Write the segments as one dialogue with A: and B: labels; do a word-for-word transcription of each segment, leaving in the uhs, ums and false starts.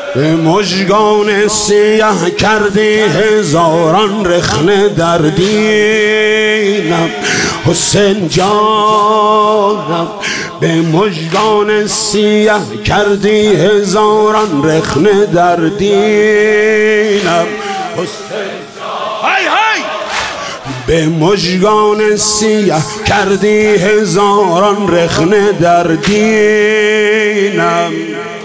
A: به مژگان سیاه کردی هزاران رخنه در دینم حسین جانم. به مژگان سیاه کردی هزاران رخنه در دینم حسین های های. به مژگان سیاه کردی هزاران رخنه در دینم.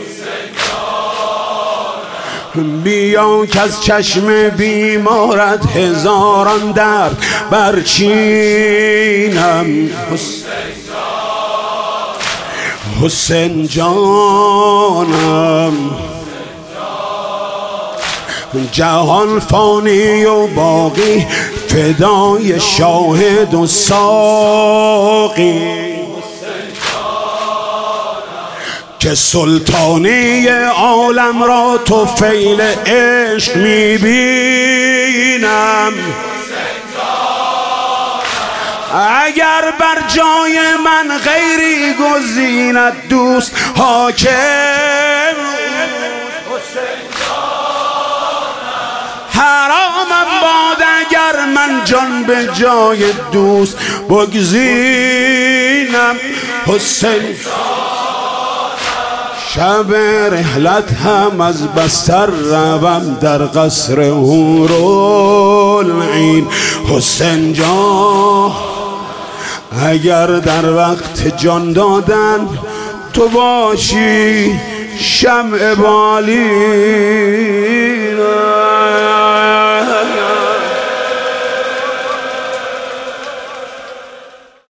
A: بیا که از چشم بیمارت هزاران درد برچینم حسین جانم. جهان فانی و باقی فدای شاهد و ساقی که سلطانی عالم را تو فیل عشق میبینم. اگر بر جای من غیری گزیند دوست حاکم حرامم باد اگر من جان به جای دوست بگزینم حسین. شب رحلت هم از بستر روم در قصر حورالعین حسین جان. اگر در وقت جان دادن تو باشی شمع بالی